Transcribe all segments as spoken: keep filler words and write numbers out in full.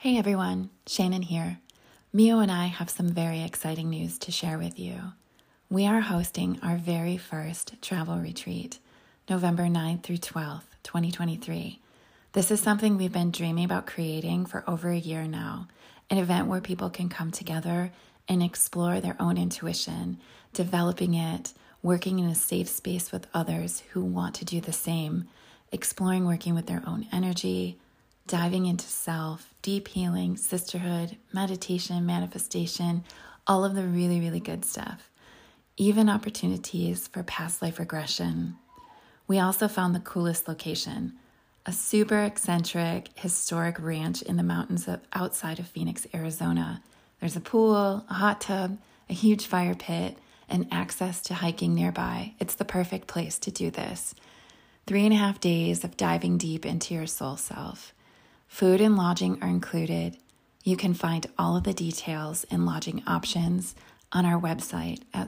Hey everyone, Shannon here. Mio and I have some very exciting news to share with you. We are hosting our very first travel retreat, November ninth through twelfth, twenty twenty-three. This is something we've been dreaming about creating for over a year now, an event where people can come together and explore their own intuition, developing it, working in a safe space with others who want to do the same, exploring working with their own energy, diving into self, deep healing, sisterhood, meditation, manifestation, all of the really, really good stuff. Even opportunities for past life regression. We also found the coolest location, a super eccentric, historic ranch in the mountains of, outside of Phoenix, Arizona. There's a pool, a hot tub, a huge fire pit, and access to hiking nearby. It's the perfect place to do this. Three and a half days of diving deep into your soul self. Food and lodging are included. You can find all of the details and lodging options on our website at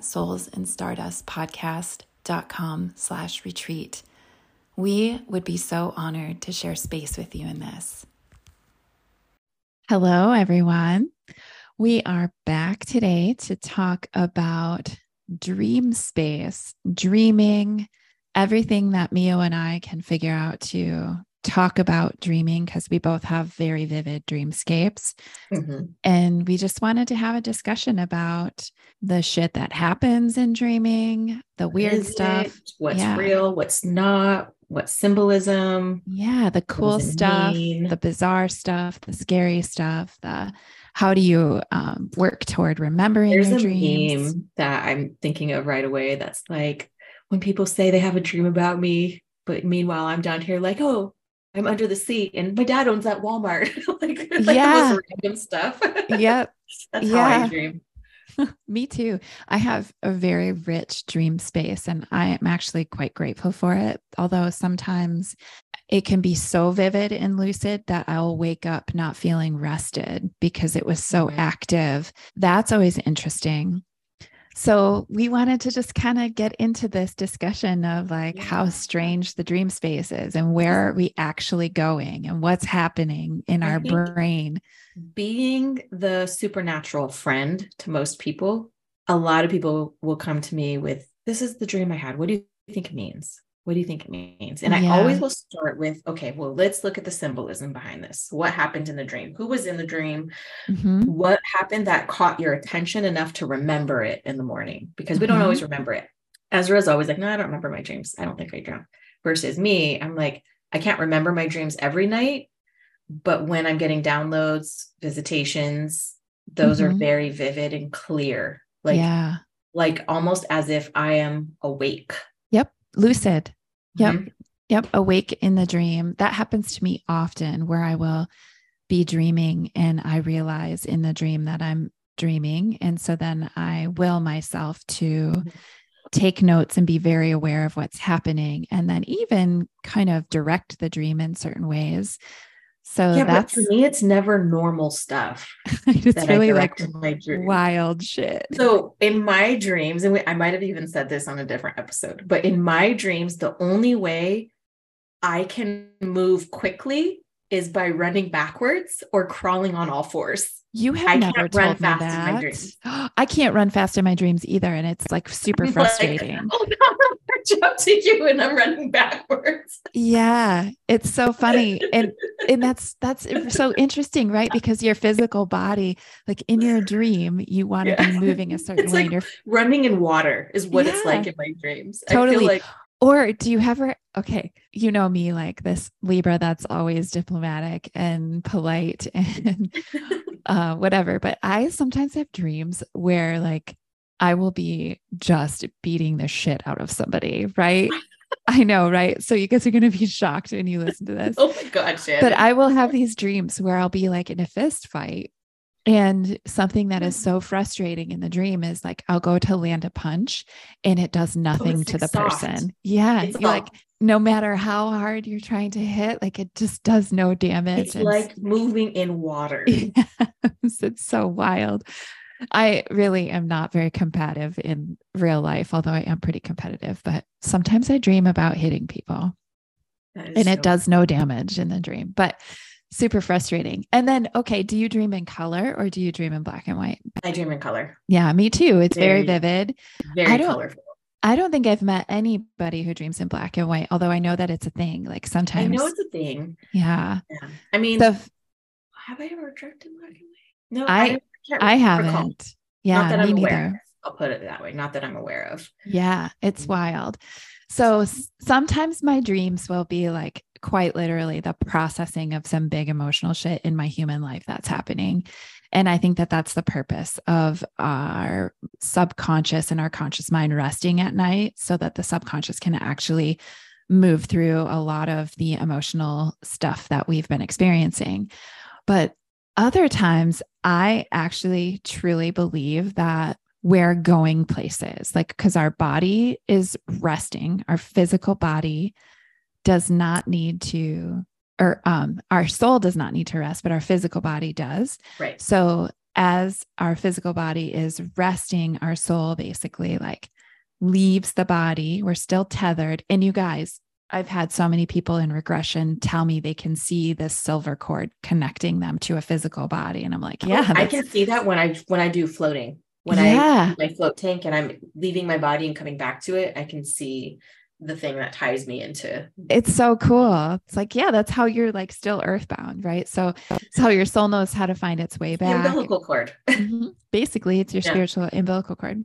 soulsandstardustpodcast.com slash retreat. We would be so honored to share space with you in this. Hello, everyone. We are back today to talk about dream space, dreaming, everything that Mio and I can figure out to talk about dreaming, because we both have very vivid dreamscapes. Mm-hmm. And we just wanted to have a discussion about the shit that happens in dreaming, the weird Is stuff. It? What's yeah. real, what's not, what symbolism. Yeah, the cool stuff, mean? the bizarre stuff, the scary stuff, the how do you um, work toward remembering There's your a dreams? meme that I'm thinking of right away that's like, when people say they have a dream about me, but meanwhile I'm down here like, oh, I'm under the seat and my dad owns that Walmart. like, like yeah. the most random stuff. Yep. That's yeah. how I dream. Me too. I have a very rich dream space and I am actually quite grateful for it. Although sometimes it can be so vivid and lucid that I'll wake up not feeling rested because it was so mm-hmm. active. That's always interesting. So we wanted to just kind of get into this discussion of like yeah. how strange the dream space is and where are we actually going and what's happening in I our brain. Being the supernatural friend to most people, a lot of people will come to me with, this is the dream I had. What do you think it means? What do you think it means? And yeah. I always will start with, okay, well, let's look at the symbolism behind this. What happened in the dream? Who was in the dream? Mm-hmm. What happened that caught your attention enough to remember it in the morning? Because we mm-hmm. don't always remember it. Ezra is always like, no, I don't remember my dreams. I don't think I dreamt. Versus me, I'm like, I can't remember my dreams every night, but when I'm getting downloads, visitations, those mm-hmm. are very vivid and clear. Like, yeah. like almost as if I am awake. Yep. Lucid. Yep. Mm-hmm. Yep. Awake in the dream. That happens to me often where I will be dreaming and I realize in the dream that I'm dreaming. And so then I will myself to mm-hmm. take notes and be very aware of what's happening and then even kind of direct the dream in certain ways. So yeah, that's but for me, it's never normal stuff. It's really like wild shit. So in my dreams, and we, I might have even said this on a different episode, but in my dreams, the only way I can move quickly is by running backwards or crawling on all fours. You have I never can't told run me fast that. in my dreams. I can't run fast in my dreams either. And it's like super frustrating. Like, oh, no, I'm catch up to you and I'm running backwards. Yeah. It's so funny. And, and that's, that's so interesting, right? Because your physical body, like in your dream, you want to yeah. be moving a certain it's way. Like you're... running in water is what yeah. it's like in my dreams. Totally. I feel like Or do you ever, okay, you know me, like this Libra that's always diplomatic and polite and uh, whatever. But I sometimes have dreams where like I will be just beating the shit out of somebody, right? I know, right? So you guys are going to be shocked when you listen to this. Oh my God, Shannon. But I will have these dreams where I'll be like in a fist fight. And something that is so frustrating in the dream is like, I'll go to land a punch and it does nothing oh, to like the soft. person. Yeah. It's you're like, no matter how hard you're trying to hit, like it just does no damage. It's and like moving in water. Yes, it's so wild. I really am not very combative in real life, although I am pretty competitive, but sometimes I dream about hitting people and so it does no damage in the dream. But super frustrating. And then, okay, do you dream in color or do you dream in black and white? I dream in color. Yeah, me too. It's very, Very, vivid. I very don't, colorful. I don't think I've met anybody who dreams in black and white, although I know that it's a thing. Like I sometimes, know it's a thing. yeah. Yeah. I mean, So have I ever dreamt in black and white? No, I, I can't I recall. haven't. Yeah, Not that me I'm aware neither. of. I'll put it that way. Not that I'm aware of. Yeah, it's wild. So s- sometimes my dreams will be like quite literally the processing of some big emotional shit in my human life that's happening. And I think that that's the purpose of our subconscious and our conscious mind resting at night so that the subconscious can actually move through a lot of the emotional stuff that we've been experiencing. But other times, I actually truly believe that we're going places, like, because our body is resting, our physical body does not need to, or um, our soul does not need to rest, but our physical body does. Right. So as our physical body is resting, our soul basically like leaves the body. We're still tethered. And you guys, I've had so many people in regression tell me they can see this silver cord connecting them to a physical body. And I'm like, yeah, I can see that when I, when I do floating, when yeah. I, my float tank and I'm leaving my body and coming back to it, I can see the thing that ties me into. It's so cool. It's like, yeah, that's how you're like still earthbound, right? So it's how your soul knows how to find its way back. The umbilical cord. Mm-hmm. Basically, it's your yeah. spiritual umbilical cord.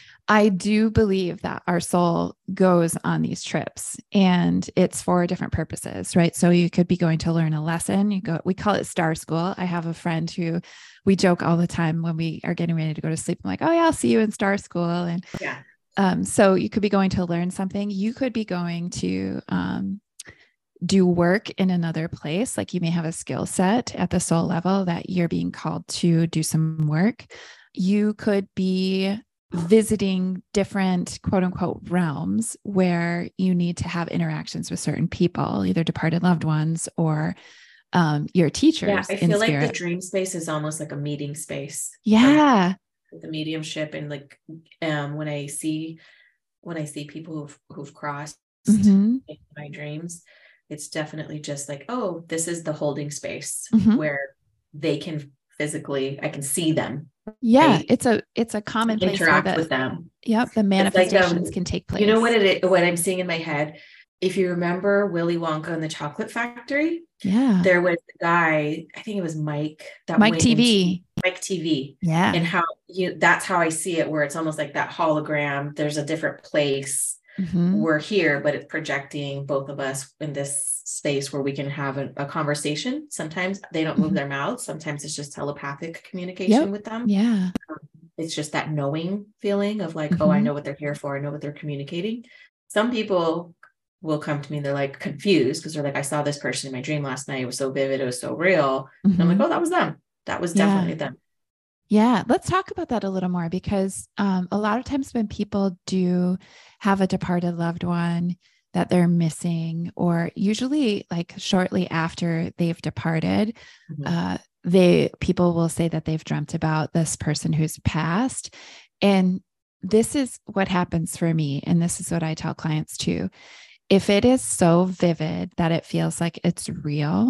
I do believe that our soul goes on these trips and it's for different purposes, right? So you could be going to learn a lesson. You go, we call it star school. I have a friend who we joke all the time when we are getting ready to go to sleep. I'm like, oh yeah, I'll see you in star school. And yeah. Um, so you could be going to learn something. You could be going to um, do work in another place. Like you may have a skill set at the soul level that you're being called to do some work. You could be visiting different quote unquote realms where you need to have interactions with certain people, either departed loved ones or um, your teachers. Yeah, I feel like spirit. the dream space is almost like a meeting space. Yeah. Um, the mediumship and like um when I see when I see people who've who've crossed mm-hmm. in my dreams, it's definitely just like, oh, this is the holding space mm-hmm. where they can physically, I can see them. Yeah, right? it's a it's a common place interact that, with them. Yep, the manifestations like, um, can take place. You know what it is, what I'm seeing in my head? If you remember Willy Wonka and the Chocolate Factory, yeah, there was a guy, I think it was Mike, that Mike went T V, Mike T V, yeah, and how you that's how I see it, where it's almost like that hologram. There's a different place. Mm-hmm. We're here, but it's projecting both of us in this space where we can have a, a conversation. Sometimes they don't move mm-hmm. their mouths. Sometimes it's just telepathic communication yep. with them. Yeah, um, it's just that knowing feeling of like, mm-hmm. oh, I know what they're here for. I know what they're communicating. Some people will come to me, they're like confused because they're like, I saw this person in my dream last night. It was so vivid. It was so real. Mm-hmm. And I'm like, oh, that was them. That was definitely yeah. them. Yeah. Let's talk about that a little more because um, a lot of times when people do have a departed loved one that they're missing, or usually like shortly after they've departed, mm-hmm. uh, they, people will say that they've dreamt about this person who's passed. And this is what happens for me. And this is what I tell clients too. If it is so vivid that it feels like it's real,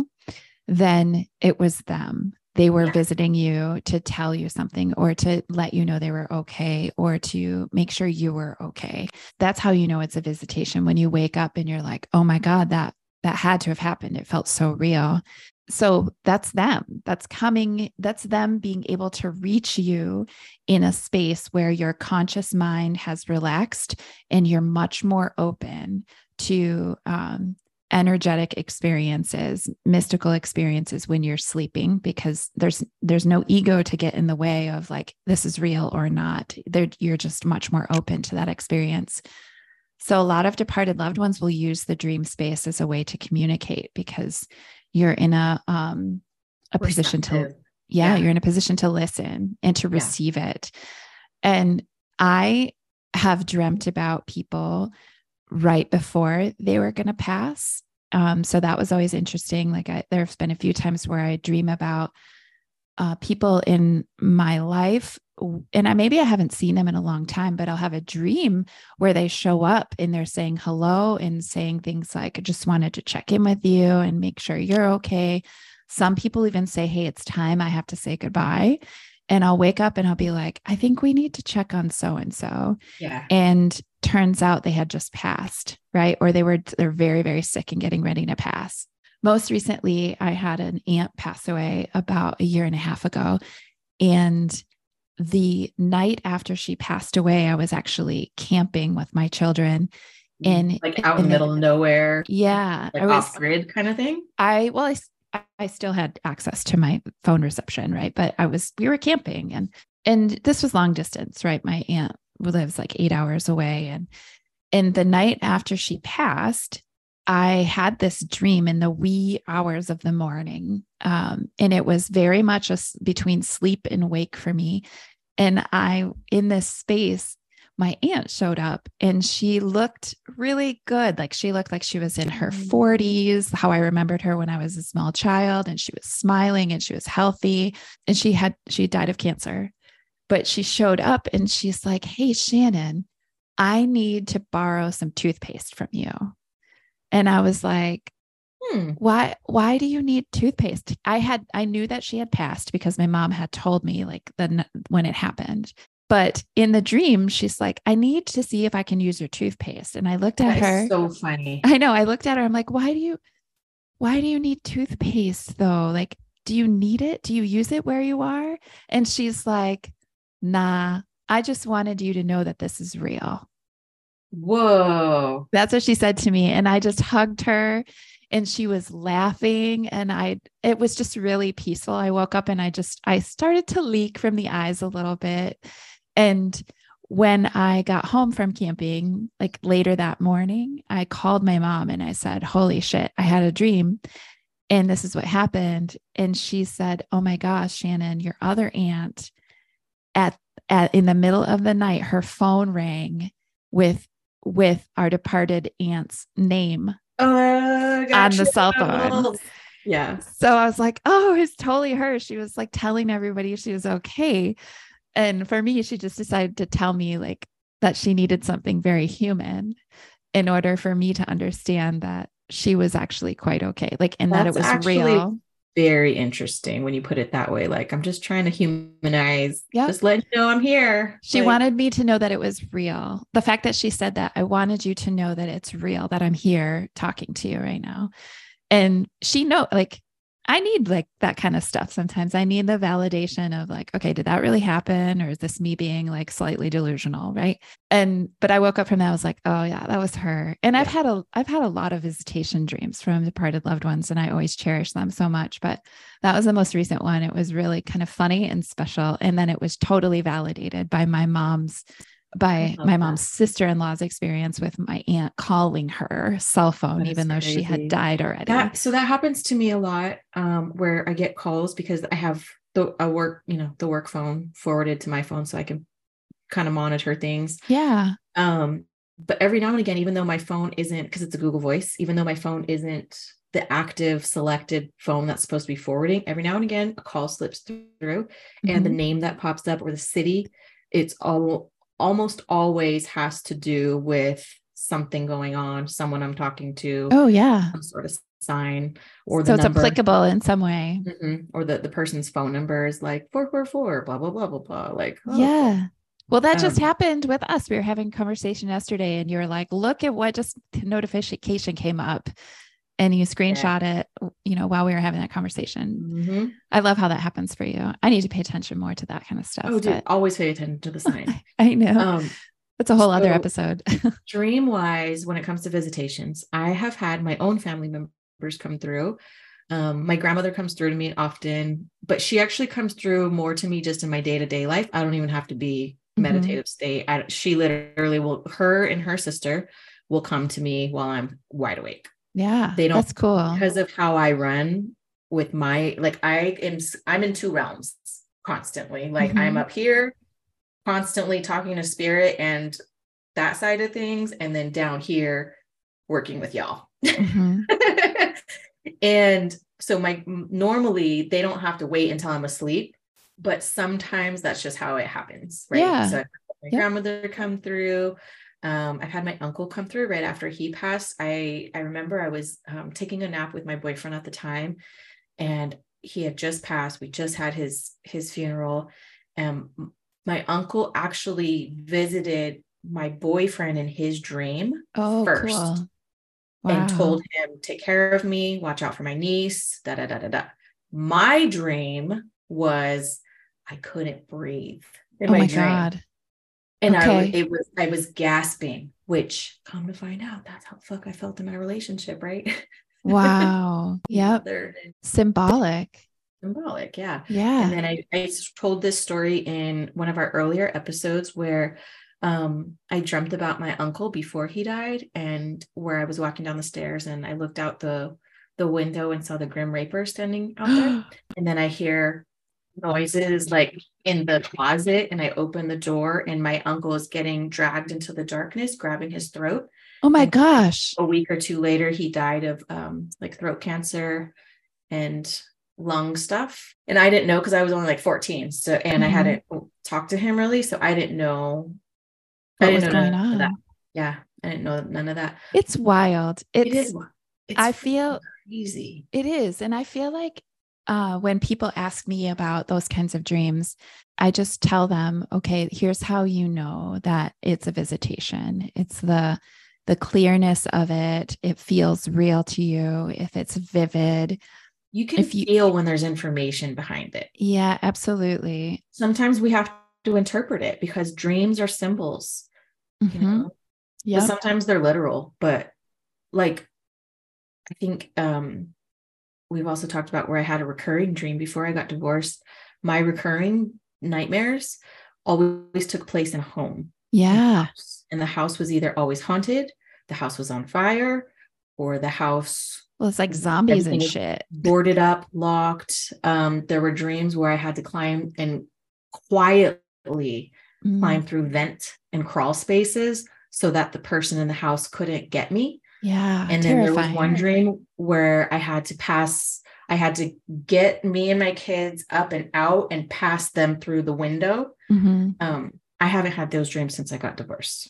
then it was them. They were yeah. visiting you to tell you something or to let you know they were okay or to make sure you were okay. That's how you know it's a visitation. When you wake up and you're like, oh my God, that, that had to have happened. It felt so real. So that's them. That's coming. That's them being able to reach you in a space where your conscious mind has relaxed and you're much more open to um, energetic experiences, mystical experiences when you're sleeping, because there's there's no ego to get in the way of like, this is real or not. They're, you're just much more open to that experience. So a lot of departed loved ones will use the dream space as a way to communicate because you're in a um, a position to, yeah, yeah, you're in a position to listen and to receive yeah. it. And I have dreamt about people right before they were going to pass. Um, so that was always interesting. Like I, there's been a few times where I dream about uh, people in my life, and I, maybe I haven't seen them in a long time, but I'll have a dream where they show up and they're saying hello and saying things like, I just wanted to check in with you and make sure you're okay. Some people even say, hey, it's time, I have to say goodbye. And I'll wake up and I'll be like, I think we need to check on so-and-so. Yeah. And turns out they had just passed, right? Or they were, they're very, very sick and getting ready to pass. Most recently, I had an aunt pass away about a year and a half ago. And the night after she passed away, I was actually camping with my children. And like out in the middle of nowhere. Yeah. Like I was off grid kind of thing. I, well, I, I still had access to my phone reception, right? But I was, we were camping and, and this was long distance, right? My aunt lives like eight hours away. And, and the night after she passed, I had this dream in the wee hours of the morning. Um, and it was very much a, between sleep and wake for me. And I, in this space, my aunt showed up and she looked really good. Like she looked like she was in her forties, how I remembered her when I was a small child, and she was smiling and she was healthy, and she had, she died of cancer, but she showed up and she's like, hey, Shannon, I need to borrow some toothpaste from you. And I was like, hmm. why, why do you need toothpaste? I had, I knew that she had passed because my mom had told me like the, when it happened. But in the dream, she's like, I need to see if I can use your toothpaste. And I looked at that her. Is so funny. I know. I looked at her. I'm like, why do you, why do you need toothpaste though? Like, do you need it? Do you use it where you are? And she's like, nah, I just wanted you to know that this is real. Whoa. That's what she said to me. And I just hugged her and she was laughing. And I, it was just really peaceful. I woke up and I just, I started to leak from the eyes a little bit. And when I got home from camping, like later that morning, I called my mom and I said, holy shit, I had a dream and this is what happened. And she said, oh my gosh, Shannon, your other aunt at, at, in the middle of the night, her phone rang with, with our departed aunt's name uh, on the cell phone. Yeah. So I was like, oh, it's totally her. She was like telling everybody she was okay. And for me, she just decided to tell me like that she needed something very human in order for me to understand that she was actually quite okay. Like, and That's that it was real. Very interesting when you put it that way. Like, I'm just trying to humanize, yep. just let you know I'm here. She like, wanted me to know that it was real. The fact that she said that, I wanted you to know that it's real, that I'm here talking to you right now. And she know, like, I need like that kind of stuff. Sometimes I need the validation of like, okay, did that really happen? Or is this me being like slightly delusional? Right. And, but I woke up from that. I was like, oh yeah, that was her. And yeah. I've had a, I've had a lot of visitation dreams from departed loved ones and I always cherish them so much, but that was the most recent one. It was really kind of funny and special. And then it was totally validated by my mom's by my mom's that. sister-in-law's experience with my aunt calling her cell phone, even though crazy. she had died already. That, so that happens to me a lot, um, where I get calls because I have the a work, you know, the work phone forwarded to my phone so I can kind of monitor things. Yeah. Um, but every now and again, even though my phone isn't, because it's a Google Voice, even though my phone isn't the active selected phone that's supposed to be forwarding, every now and again, a call slips through mm-hmm. and the name that pops up or the city, it's all almost always has to do with something going on, someone I'm talking to. Oh yeah. Some sort of sign or the so it's number. applicable in some way. Mm-hmm. Or the, the person's phone number is like four four four, blah, blah, blah, blah, blah. Like, oh. Yeah. Well, that just um, happened with us. We were having a conversation yesterday and you were like, look at what just notification came up. And you screenshot yeah. it, you know, while we were having that conversation. Mm-hmm. I love how that happens for you. I need to pay attention more to that kind of stuff. Oh, dude, always pay attention to the sign. I know. Um, That's a whole so other episode. Dream wise, when it comes to visitations, I have had my own family members come through. Um, my grandmother comes through to me often, but she actually comes through more to me just in my day-to-day life. I don't even have to be mm-hmm. meditative state. I, she literally will, her and her sister will come to me while I'm wide awake. Yeah, they don't, that's cool because of how I run with my, like I am, I'm in two realms constantly. Like mm-hmm. I'm up here constantly talking to spirit and that side of things. And then down here working with y'all. Mm-hmm. And so my, normally they don't have to wait until I'm asleep, but sometimes that's just how it happens. Right. Yeah. So I have my yep. grandmother come through. Um, I've had my uncle come through right after he passed. I, I remember I was um, taking a nap with my boyfriend at the time and he had just passed. We just had his, his funeral. And my uncle actually visited my boyfriend in his dream Oh, first. cool. Wow. And told him, take care of me, watch out for my niece, da, da, da, da, da. My dream was I couldn't breathe in oh my, my dream. God. And okay. I, it was, I was gasping, which come to find out, that's how the fuck I felt in my relationship. Right. Wow. Yep. Symbolic. Symbolic. Yeah. Yeah. And then I, I told this story in one of our earlier episodes where um, I dreamt about my uncle before he died, and where I was walking down the stairs and I looked out the, the window and saw the Grim Reaper standing out there. And then I hear noises like in the closet, and I open the door and my uncle is getting dragged into the darkness, grabbing his throat. Oh my and gosh. A week or two later, he died of um, like throat cancer and lung stuff. And I didn't know, because I was only like fourteen. So, and mm-hmm. I hadn't talked to him really. So I didn't know what I didn't was know going none on. of that. Yeah. I didn't know none of that. It's wild. It's, it is. It's I feel easy. It is. And I feel like uh, when people ask me about those kinds of dreams, I just tell them, okay, here's how you know that it's a visitation. It's the the clearness of it. It feels real to you. If it's vivid. You can if you, feel when there's information behind it. Yeah, absolutely. Sometimes we have to interpret it because dreams are symbols. Mm-hmm. You know? Yeah. Sometimes they're literal, but like, I think um, we've also talked about where I had a recurring dream before I got divorced. My recurring nightmares always took place in a home. Yeah. And the house was either always haunted, the house was on fire, or the house. Well, it's like zombies and shit. Boarded up, locked. Um, there were dreams where I had to climb and quietly mm. climb through vent and crawl spaces so that the person in the house couldn't get me. Yeah. And then terrifying. There was one dream where I had to pass, I had to get me and my kids up and out and pass them through the window. Mm-hmm. Um, I haven't had those dreams since I got divorced.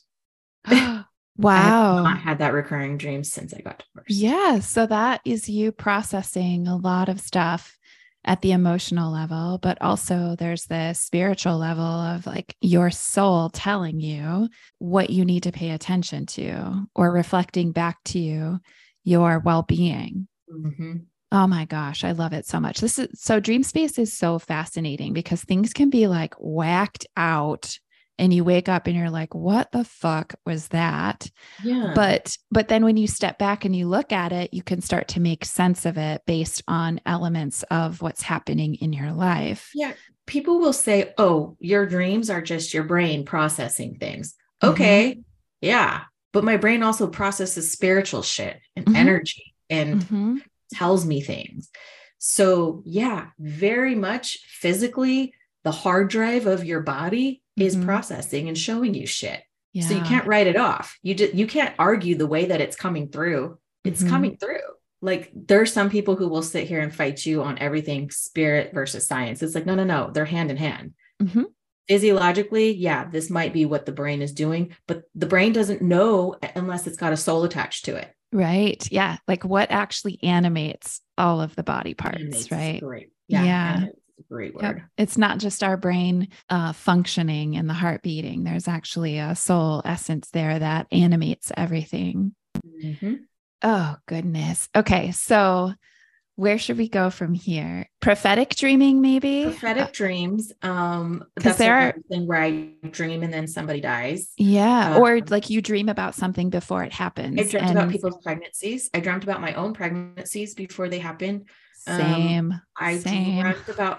Wow. I have not had that recurring dream since I got divorced. Yeah. So that is you processing a lot of stuff at the emotional level, but also there's the spiritual level of like your soul telling you what you need to pay attention to or reflecting back to you your well-being. Mm-hmm. Oh my gosh, I love it so much. This is so dream space is so fascinating because things can be like whacked out and you wake up and you're like, what the fuck was that? Yeah. But, but then when you step back and you look at it, you can start to make sense of it based on elements of what's happening in your life. Yeah. People will say, oh, your dreams are just your brain processing things. Okay. Mm-hmm. Yeah. But my brain also processes spiritual shit and mm-hmm. energy and mm-hmm. tells me things. So yeah, very much physically, the hard drive of your body is mm-hmm. processing and showing you shit. Yeah. So you can't write it off. You just, you can't argue the way that it's coming through. It's mm-hmm. coming through. Like there's some people who will sit here and fight you on everything spirit versus science. It's like, no, no, no, they're hand in hand. Mm-hmm. Physiologically, yeah, this might be what the brain is doing, but the brain doesn't know unless it's got a soul attached to it. Right. Yeah. Like what actually animates all of the body parts, animates right? Great. Yeah. yeah. Great word. Yep. It's not just our brain uh, functioning and the heart beating. There's actually a soul essence there that animates everything. Mm-hmm. Oh, goodness. Okay. So where should we go from here? Prophetic dreaming, maybe? Prophetic uh, dreams. Um, that's there are thing where I dream and then somebody dies. Yeah. Um, or like you dream about something before it happens. I dreamt and... about people's pregnancies. I dreamt about my own pregnancies before they happened. Same. Um, I Same. dreamt about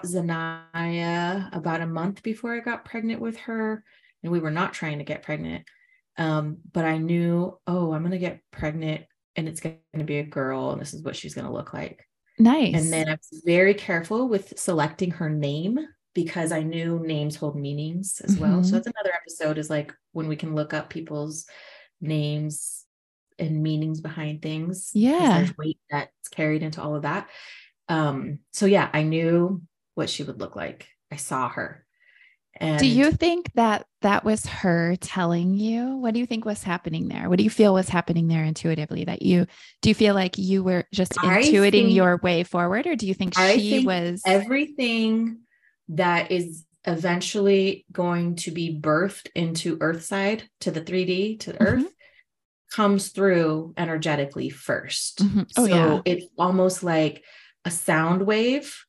Zanaya about a month before I got pregnant with her, and we were not trying to get pregnant. Um, but I knew, oh, I'm going to get pregnant and it's going to be a girl and this is what she's going to look like. Nice. And then I was very careful with selecting her name because I knew names hold meanings as mm-hmm. well. So that's another episode is like when we can look up people's names and meanings behind things. Yeah. There's weight that's carried into all of that. Um, so yeah, I knew what she would look like. I saw her. Do And you think that that was her telling you? What do you think was happening there? What do you feel was happening there intuitively? That you do you feel like you were just I intuiting think, your way forward, or do you think I she think was? everything that is eventually going to be birthed into Earthside, to the three D, to the Mhm, Earth, comes through energetically first. mhm. Oh, So yeah. it's almost like a sound wave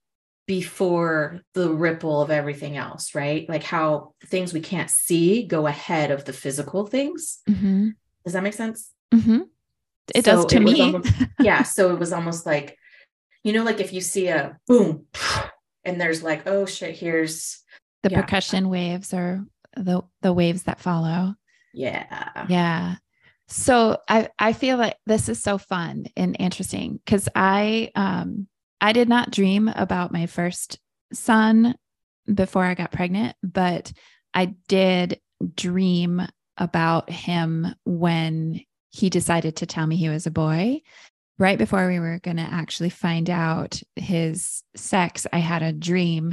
before the ripple of everything else, right? Like how things we can't see go ahead of the physical things. Hmm. Does that make sense? Hmm. It does So to it was me. almost, yeah. So it was almost like, you know, like if you see a boom and there's like, oh shit, here's, The yeah, percussion waves or the the waves that follow. yeah. Yeah. So I I feel like this is so fun and interesting because I um I did not dream about my first son before I got pregnant, but I did dream about him when he decided to tell me he was a boy. Right before we were going to actually find out his sex, I had a dream.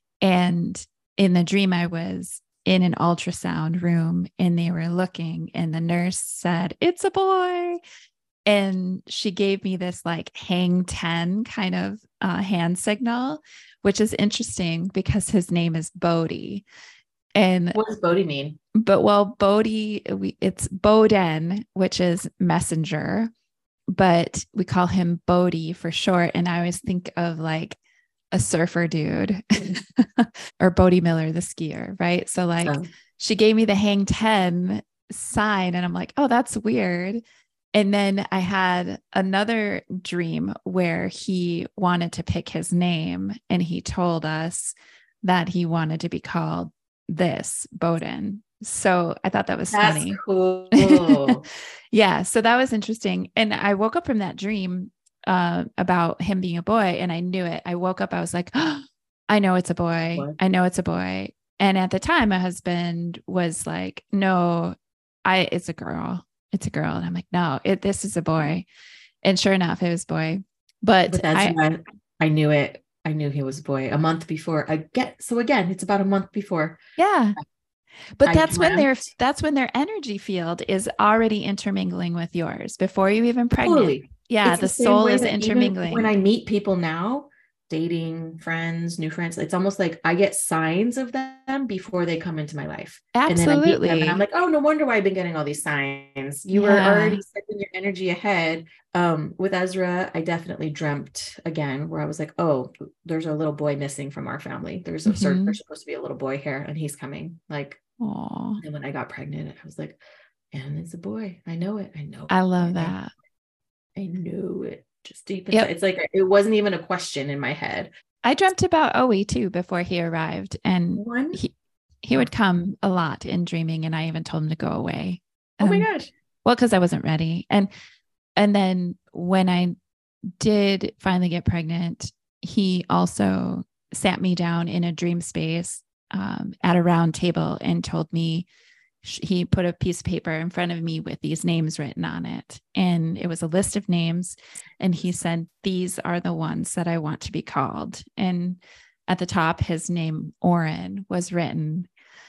And in the dream, I was in an ultrasound room and they were looking, and the nurse said, "It's a boy." And she gave me this like hang ten kind of uh, hand signal, which is interesting because his name is Bodhi. And What does Bodhi mean? but well, Bodhi, we, it's Boden, which is messenger, but we call him Bodhi for short. And I always think of like a surfer dude or Bodie Miller, the skier, right? So like Oh, she gave me the hang ten sign and I'm like, oh, that's weird. And then I had another dream where he wanted to pick his name and he told us that he wanted to be called this Bowden. So I thought that was that's funny. cool. Yeah. So that was interesting. And I woke up from that dream uh, about him being a boy and I knew it. I woke up, I was like, oh, I know it's a boy. What? I know it's a boy. And at the time, my husband was like, no, I, it's a girl. It's a girl. And I'm like, no, it, this is a boy. And sure enough, it was a boy. But With Ezra, I, I knew it. I knew he was a boy a month before. I get so again, it's about a month before yeah, but I that's when their, dreamt. that's when their energy field is already intermingling with yours before you even pregnant. Totally. Yeah. It's the The same soul way is that even when intermingling. I meet people now, dating friends, new friends, it's almost like I get signs of them before they come into my life. And then I meet them and I'm Absolutely. like, oh, no wonder why I've been getting all these signs. You were Yeah. already setting your energy ahead. Um, with Ezra, I definitely dreamt again where I was like, oh, there's a little boy missing from our family. There's a certain, Mm-hmm. there's supposed to be a little boy here and he's coming. Like, Oh, and when I got pregnant, I was like, and it's a boy. I know it. I know I it. love I that. I knew it just deep inside. Yep. It's like it wasn't even a question in my head. I dreamt about Owie too before he arrived, and One, he he would come a lot in dreaming, and I even told him to go away. oh my Um, gosh. well, because I wasn't ready, and and then when I did finally get pregnant, he also sat me down in a dream space um, at a round table and told me he put a piece of paper in front of me with these names written on it. And it was a list of names. And he said, these are the ones that I want to be called. And at the top, his name, Oren, was written.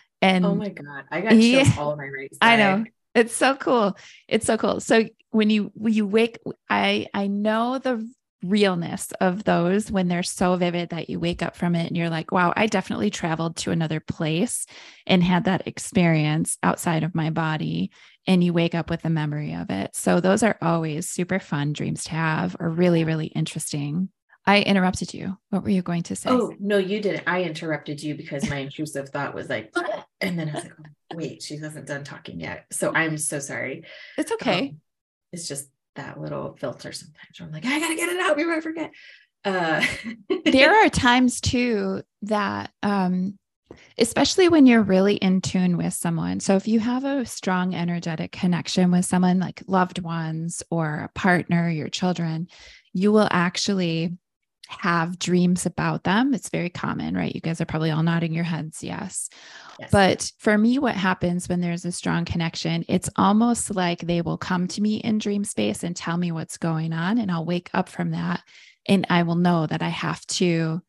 Oh And my God. I got he, chills all on my right I side. know, it's so cool. It's so cool. So when you when you wake, I I know the realness of those when they're so vivid that you wake up from it and you're like, wow, I definitely traveled to another place and had that experience outside of my body. And you wake up with a memory of it. So those are always super fun dreams to have, or really, really interesting. I interrupted you. What were you going to say? Oh, no, you didn't. I interrupted you because my intrusive thought was like, and then I was like, oh, wait, she hasn't done talking yet. So I'm so sorry. It's okay. Um, it's just that little filter sometimes where I'm like, I gotta get it out before I forget. Uh There are times too that um especially when you're really in tune with someone. So if you have a strong energetic connection with someone like loved ones or a partner, your children, you will actually have dreams about them. It's very common, right? You guys are probably all nodding your heads. Yes. yes. But for me, what happens when there's a strong connection, it's almost like they will come to me in dream space and tell me what's going on. And I'll wake up from that and I will know that I have to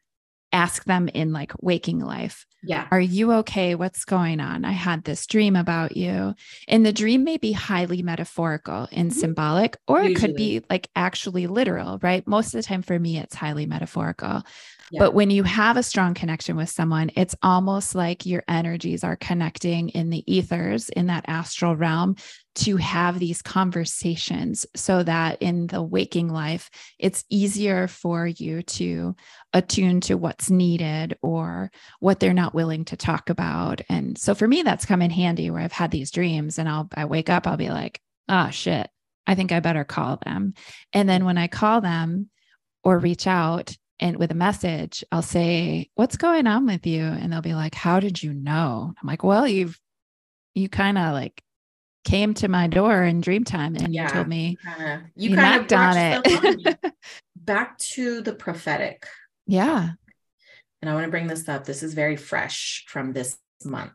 ask them in like waking life. Yeah. Are you okay? What's going on? I had this dream about you. And the dream may be highly metaphorical and mm-hmm. symbolic, or Usually. It could be like actually literal, right? Most of the time for me, it's highly metaphorical. Yeah. But when you have a strong connection with someone, it's almost like your energies are connecting in the ethers, in that astral realm, to have these conversations so that in the waking life, it's easier for you to attune to what's needed or what they're not willing to talk about. And so for me, that's come in handy where I've had these dreams and I'll, I wake up, I'll be like, oh shit, I think I better call them. And then when I call them or reach out and with a message, I'll say, what's going on with you? And they'll be like, how did you know? I'm like, well, you've, you kind of like came to my door in dream time and yeah, you told me kinda, you, you kind knocked of on it. On back to the prophetic. Yeah. And I want to bring this up. This is very fresh from this month.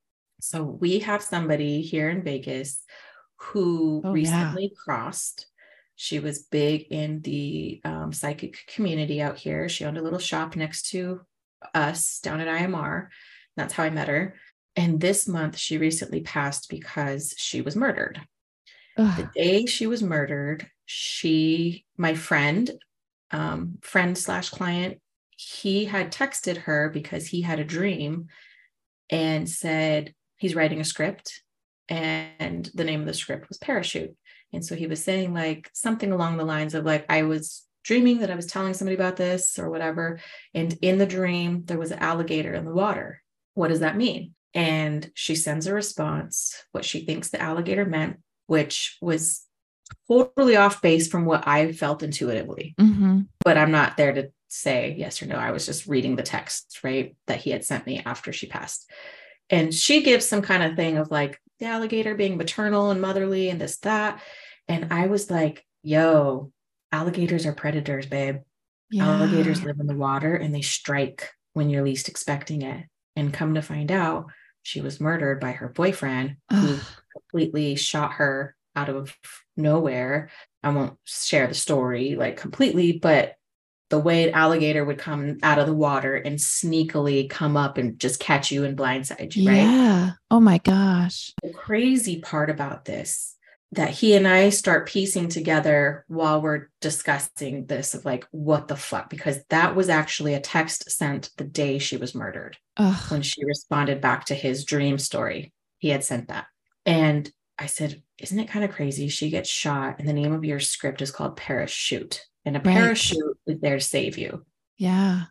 So we have somebody here in Vegas who oh, recently yeah. crossed. She was big in the um, psychic community out here. She owned a little shop next to us down at I M R. That's how I met her. And this month she recently passed because she was murdered. Ugh. The day she was murdered, she, my friend, um, friend slash client, he had texted her because he had a dream and said he's writing a script and the name of the script was Parachute. And so he was saying like something along the lines of like, I was dreaming that I was telling somebody about this or whatever. And in the dream, there was an alligator in the water. What does that mean? And she sends a response, what she thinks the alligator meant, which was totally off base from what I felt intuitively. Mm-hmm. But I'm not there to say yes or no. I was just reading the text, right, that he had sent me after she passed. And she gives some kind of thing of like the alligator being maternal and motherly and this, that. And I was like, yo, alligators are predators, babe. Yeah. Alligators live in the water and they strike when you're least expecting it. And come to find out, she was murdered by her boyfriend who completely shot her out of nowhere. I won't share the story like completely, but the way an alligator would come out of the water and sneakily come up and just catch you and blindside you, right? Yeah. Oh my gosh. The crazy part about this, that he and I start piecing together while we're discussing this of like, what the fuck? Because that was actually a text sent the day she was murdered. Ugh. When she responded back to his dream story. He had sent that. And I said, isn't it kind of crazy? She gets shot and the name of your script is called Parachute. And a right. parachute is there to save you. Yeah.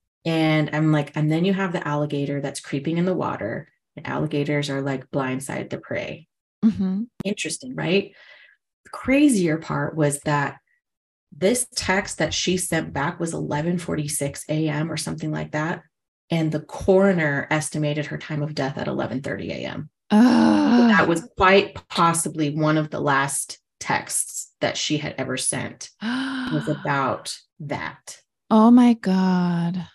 And I'm like, and then you have the alligator that's creeping in the water. And alligators are like blindside the prey. Mm-hmm. Interesting, right? The crazier part was that this text that she sent back was eleven forty-six a.m. or something like that. And the coroner estimated her time of death at eleven thirty a.m. Uh. So that was quite possibly one of the last texts that she had ever sent was about that. Oh my God.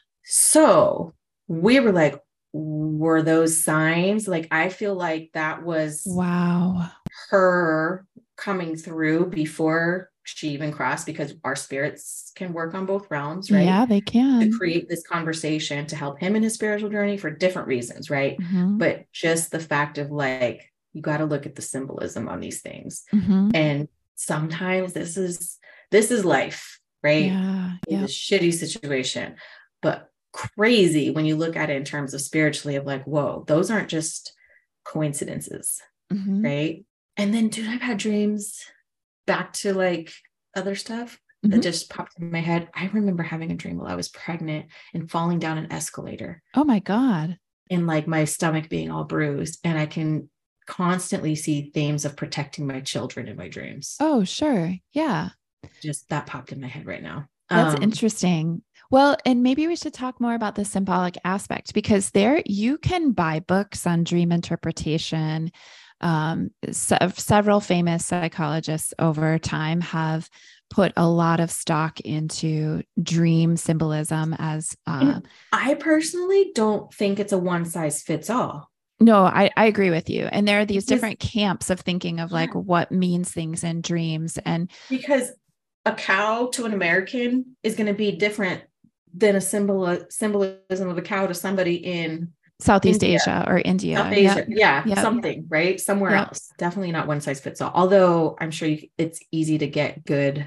So we were like, were those signs? Like, I feel like that was wow, her coming through before she even crossed, because our spirits can work on both realms, right? Yeah, they can. To create this conversation to help him in his spiritual journey for different reasons, right? Mm-hmm. But just the fact of like, you got to look at the symbolism on these things. Mm-hmm. And sometimes this is, this is life, right? Yeah. It's a shitty situation, but crazy when you look at it in terms of spiritually of like, whoa, those aren't just coincidences, mm-hmm. right? And then, dude, I've had dreams back to like other stuff mm-hmm. that just popped in my head. I remember having a dream while I was pregnant and falling down an escalator. Oh my God. And like my stomach being all bruised. And I can constantly see themes of protecting my children in my dreams. Oh, sure. Yeah. Just that popped in my head right now. That's um, interesting. Well, and maybe we should talk more about the symbolic aspect, because there you can buy books on dream interpretation. Um, se- several famous psychologists over time have put a lot of stock into dream symbolism as, uh, I personally don't think it's a one size fits all. No, I, I agree with you. And there are these because, different camps of thinking of like what means things in dreams. And because a cow to an American is going to be different than a symbol symbolism of a cow to somebody in Southeast India, Asia or India. South Asia. Yep. Yeah. Yep. Something, right? Somewhere Yep. else. Definitely not one size fits all. Although I'm sure you, it's easy to get good,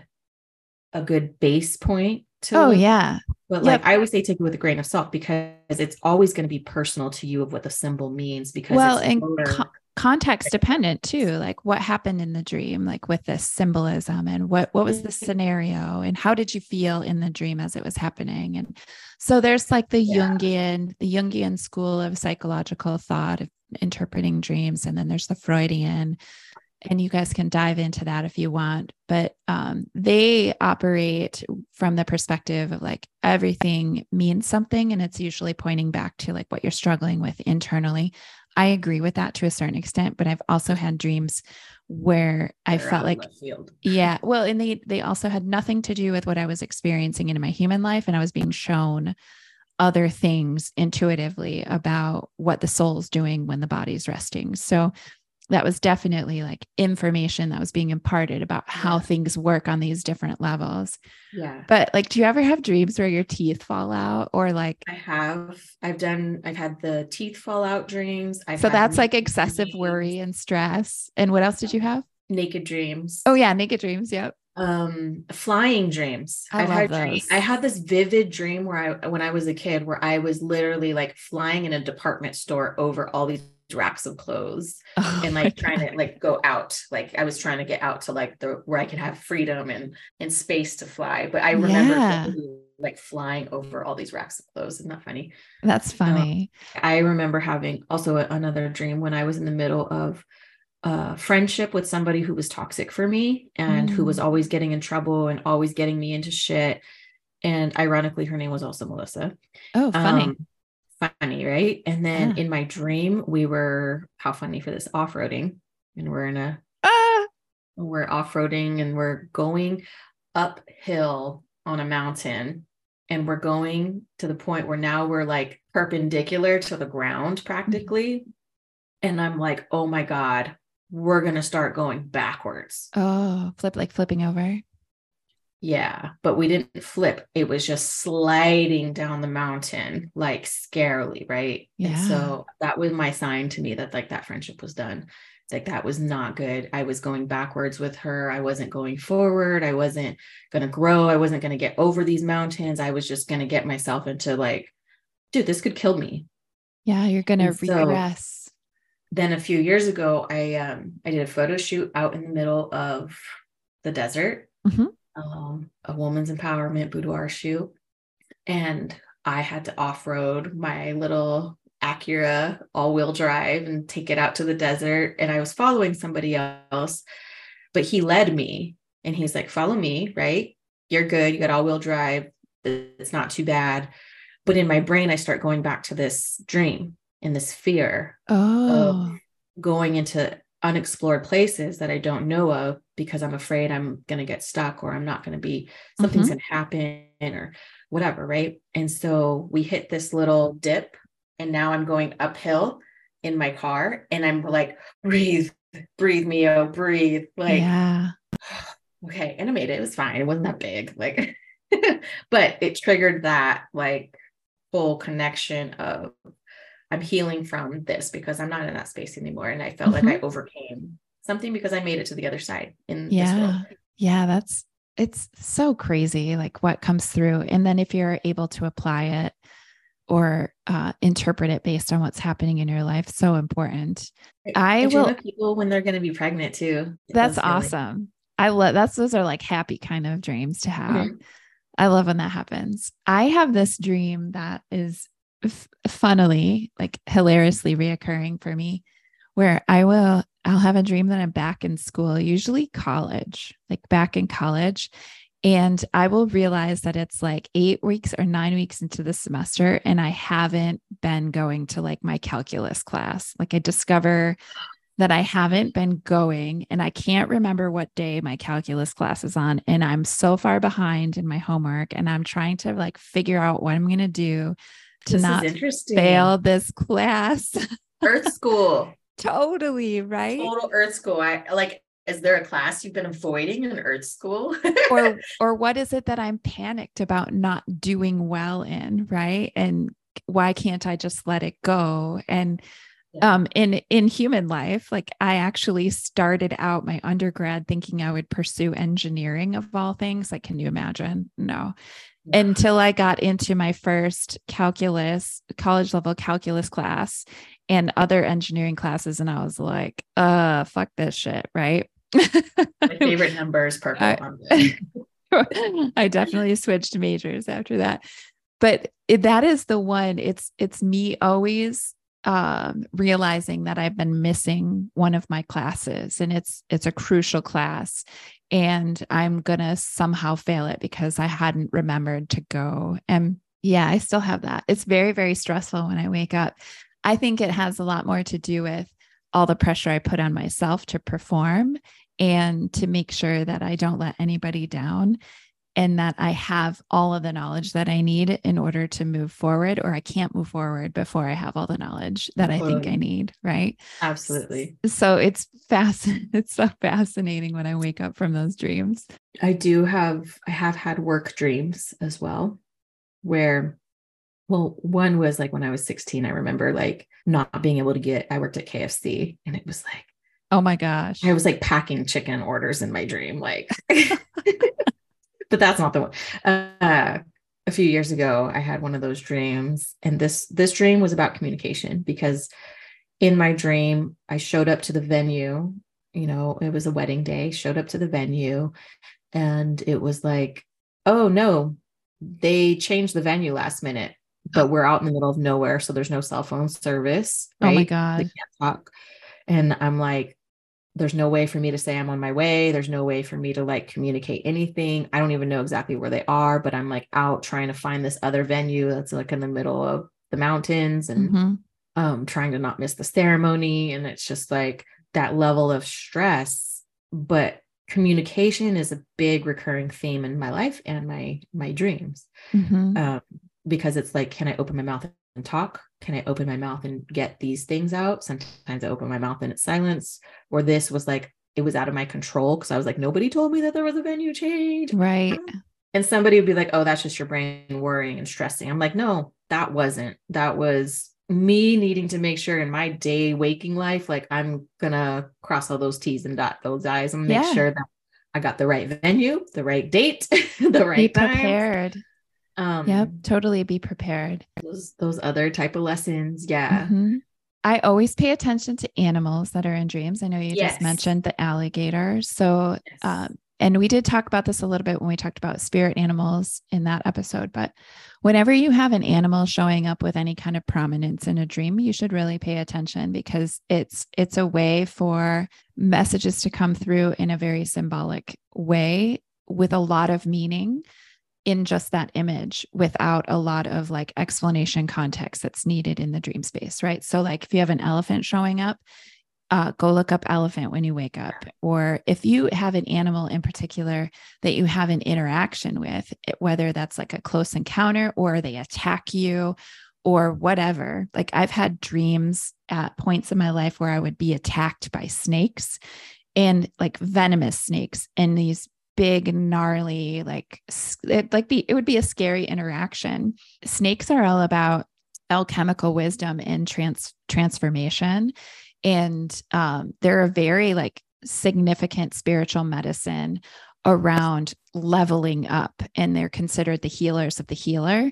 a good base point to Oh look. yeah. But Yep. like, I always say, take it with a grain of salt, because it's always going to be personal to you of what the symbol means, because Well, it's and older. co- context dependent too, like what happened in the dream, like with this symbolism, and what, what was the scenario, and how did you feel in the dream as it was happening? And so there's like the Yeah. Jungian, the Jungian school of psychological thought of interpreting dreams. And then there's the Freudian, and you guys can dive into that if you want, but um, they operate from the perspective of like everything means something. And it's usually pointing back to like what you're struggling with internally. I agree with that to a certain extent, but I've also had dreams where I They're felt out of like, left field. yeah, well, and they, they also had nothing to do with what I was experiencing in my human life. And I was being shown other things intuitively about what the soul's doing when the body's resting. So that was definitely like information that was being imparted about how Yeah. things work on these different levels. Yeah. But like, do you ever have dreams where your teeth fall out, or like, I have, I've done, I've had the teeth fall out dreams. I've so had that's like naked excessive dreams, worry and stress. And what else did you have? naked dreams. Oh yeah. Naked dreams. Yep. Um, flying dreams. I I've love had dream, those. I had this vivid dream where I, when I was a kid, where I was literally like flying in a department store over all these racks of clothes, Oh and my like trying God. to like go out. Like I was trying to get out to like the, where I could have freedom and, and space to fly. But I remember Yeah. literally, like flying over all these racks of clothes. Isn't that funny? That's Um, funny. I remember having also another dream when I was in the middle of a friendship with somebody who was toxic for me, and who was Mm. always getting in trouble and always getting me into shit. And ironically, her name was also Melissa. Oh, funny. Um, funny, right? And then Yeah. in my dream, we were, how funny for this, off-roading, and we're in a, Ah, we're off-roading and we're going uphill on a mountain, and we're going to the point where now we're like perpendicular to the ground practically. And I'm like, oh my God, we're going to start going backwards. oh, flip, like flipping over. Yeah, but we didn't flip. It was just sliding down the mountain, like scarily, right? Yeah. And so that was my sign to me that like that friendship was done. It's like, that was not good. I was going backwards with her. I wasn't going forward. I wasn't going to grow. I wasn't going to get over these mountains. I was just going to get myself into like, dude, this could kill me. Yeah. You're going to And so regress. then a few years ago, I um I did a photo shoot out in the middle of the desert, Mhm. um, a woman's empowerment boudoir shoot, and I had to off-road my little Acura all-wheel drive and take it out to the desert. And I was following somebody else, but he led me, and he's like, "Follow me, right? You're good. You got all-wheel drive. It's not too bad." But in my brain, I start going back to this dream and this fear of Oh, going into unexplored places that I don't know of, because I'm afraid I'm going to get stuck, or I'm not going to be, something's Mhm. going to happen or whatever. Right. And so we hit this little dip, and now I'm going uphill in my car, and I'm like, breathe, breathe, Mio, breathe. Like, yeah. okay. And I made it. It was fine. It wasn't that big. Like, but it triggered that like full connection of, I'm healing from this because I'm not in that space anymore. And I felt Mhm. like I overcame something because I made it to the other side in this world. Yeah. Yeah. That's, it's so crazy, like what comes through. And then if you're able to apply it or uh, interpret it based on what's happening in your life, so important. I I dream will, of people when they're going to be pregnant too. It that's feels healing. awesome. I love, that's, those are like happy kind of dreams to have. Mhm. I love when that happens. I have this dream that is f- funnily, like hilariously reoccurring for me, where I will, I'll have a dream that I'm back in school, usually college, like back in college. And I will realize that it's like eight weeks or nine weeks into the semester, and I haven't been going to like my calculus class. Like I discover that I haven't been going, and I can't remember what day my calculus class is on. And I'm so far behind in my homework, and I'm trying to like figure out what I'm going to do to This not is interesting. fail this class. Earth school. Totally. Right. Total Earth school. I like, Is there a class you've been avoiding in Earth School? or, or what is it that I'm panicked about not doing well in, right? And why can't I just let it go? And yeah. um, in, in human life, like I actually started out my undergrad thinking I would pursue engineering of all things. Like, can you imagine? No. Yeah. Until I got into my first calculus, college level calculus class and other engineering classes. And I was like, uh, fuck this shit. Right. My favorite number is purple. I, I definitely switched majors after that. But it, that is the one, it's, it's me always um, realizing that I've been missing one of my classes, and it's, it's a crucial class, and I'm going to somehow fail it because I hadn't remembered to go. And yeah, I still have that. It's very, very stressful when I wake up. I think it has a lot more to do with all the pressure I put on myself to perform and to make sure that I don't let anybody down, and that I have all of the knowledge that I need in order to move forward, or I can't move forward before I have all the knowledge that I think I need. Right. Absolutely. So it's fascinating. It's so fascinating when I wake up from those dreams. I do have, I have had work dreams as well, where, well, one was like when I was sixteen, I remember like not being able to get, I worked at K F C, and it was like, oh my gosh, I was like packing chicken orders in my dream. Like, but that's not the one. Uh, a few years ago, I had one of those dreams, and this, this dream was about communication, because in my dream, I showed up to the venue, you know, it was a wedding day, showed up to the venue, and it was like, oh no, they changed the venue last minute, but we're out in the middle of nowhere. So there's no cell phone service. Right? Oh my God. They can't talk. And I'm like, there's no way for me to say I'm on my way. There's no way for me to like communicate anything. I don't even know exactly where they are, but I'm like out trying to find this other venue that's like in the middle of the mountains, and mm-hmm. um, trying to not miss the ceremony. And it's just like that level of stress, but communication is a big recurring theme in my life and my, my dreams. Mm-hmm. Um, because it's like, can I open my mouth and talk? Can I open my mouth and get these things out? Sometimes I open my mouth and it's silence. Or this was like, it was out of my control, because I was like, nobody told me that there was a venue change. Right. And somebody would be like, oh, that's just your brain worrying and stressing. I'm like, no, that wasn't. That was me needing to make sure in my day waking life, like I'm going to cross all those T's and dot those I's and make yeah. sure that I got the right venue, the right date, the right Be time. prepared. Um, yep. Totally be prepared. Those, those other type of lessons. Yeah. Mm-hmm. I always pay attention to animals that are in dreams. I know you yes. just mentioned the alligator. So, yes. um, and we did talk about this a little bit when we talked about spirit animals in that episode, but whenever you have an animal showing up with any kind of prominence in a dream, you should really pay attention, because it's, it's a way for messages to come through in a very symbolic way with a lot of meaning in just that image, without a lot of like explanation context that's needed in the dream space. Right. So like if you have an elephant showing up, uh, go look up elephant when you wake up. Or if you have an animal in particular that you have an interaction with, whether that's like a close encounter or they attack you or whatever. Like I've had dreams at points in my life where I would be attacked by snakes, and like venomous snakes, and these big, gnarly, like, it, like be, it would be a scary interaction. Snakes are all about alchemical wisdom and trans transformation. And um, they're a very like significant spiritual medicine around leveling up, and they're considered the healers of the healer.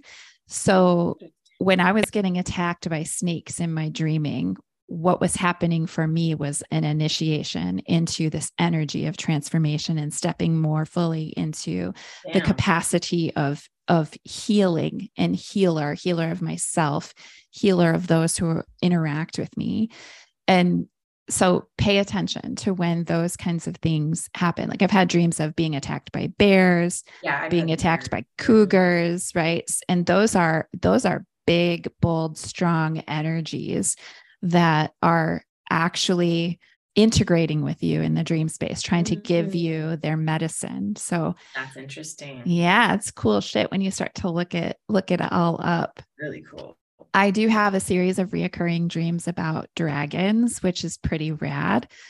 So when I was getting attacked by snakes in my dreaming, what was happening for me was an initiation into this energy of transformation and stepping more fully into Damn. the capacity of, of healing and healer, healer of myself, healer of those who interact with me. And so pay attention to when those kinds of things happen. Like I've had dreams of being attacked by bears, yeah, being attacked by cougars, right? And those are, those are big, bold, strong energies that are actually integrating with you in the dream space, trying to give you their medicine. So that's interesting. Yeah, it's cool shit when you start to look at, look it all up. Really cool. I do have a series of reoccurring dreams about dragons, which is pretty rad.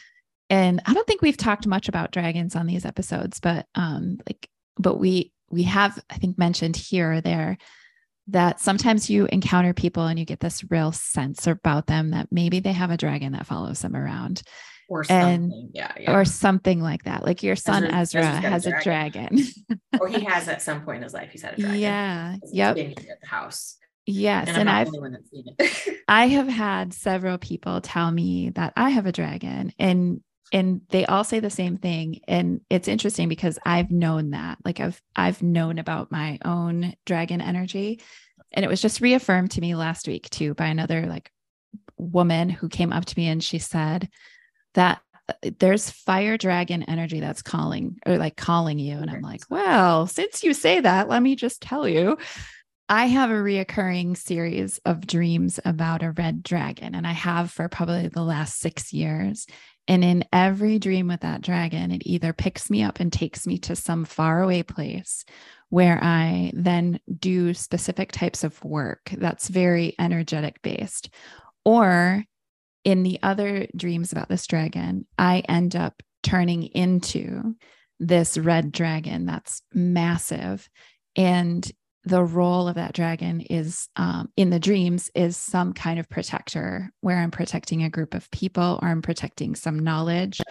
And I don't think we've talked much about dragons on these episodes, but um, like, but we we have, I think, mentioned here or there that sometimes you encounter people and you get this real sense about them that maybe they have a dragon that follows them around. Or and, something. Yeah, yeah. Or something like that. Like your son Ezra, Ezra has a dragon. A dragon. Or he has at some point in his life, he's had a dragon. Yeah. Yep. Been here at the house. Yes. And, I'm and not I've, the only one that's seen it. I have had several people tell me that I have a dragon, and and they all say the same thing. And it's interesting because I've known that, like I've, I've known about my own dragon energy. And it was just reaffirmed to me last week too, by another like woman who came up to me and she said that there's fire dragon energy that's calling or like calling you. And I'm like, well, since you say that, let me just tell you, I have a reoccurring series of dreams about a red dragon, and I have for probably the last six years. And in every dream with that dragon, it either picks me up and takes me to some faraway place where I then do specific types of work that's very energetic based. Or in the other dreams about this dragon, I end up turning into this red dragon that's massive. And the role of that dragon is um, in the dreams is some kind of protector, where I'm protecting a group of people or I'm protecting some knowledge.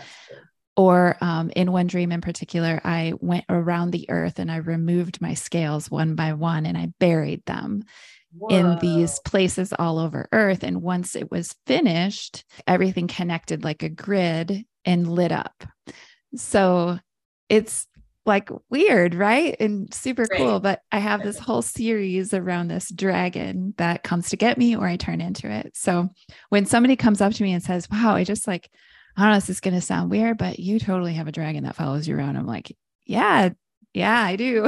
Or um, in one dream in particular, I went around the earth and I removed my scales one by one and I buried them Whoa. in these places all over earth. And once it was finished, everything connected like a grid and lit up. So it's like weird, right? And super Great. cool. But I have this whole series around this dragon that comes to get me or I turn into it. So when somebody comes up to me and says, wow, I just like, I don't know if this is going to sound weird, but you totally have a dragon that follows you around. I'm like, yeah, yeah, I do.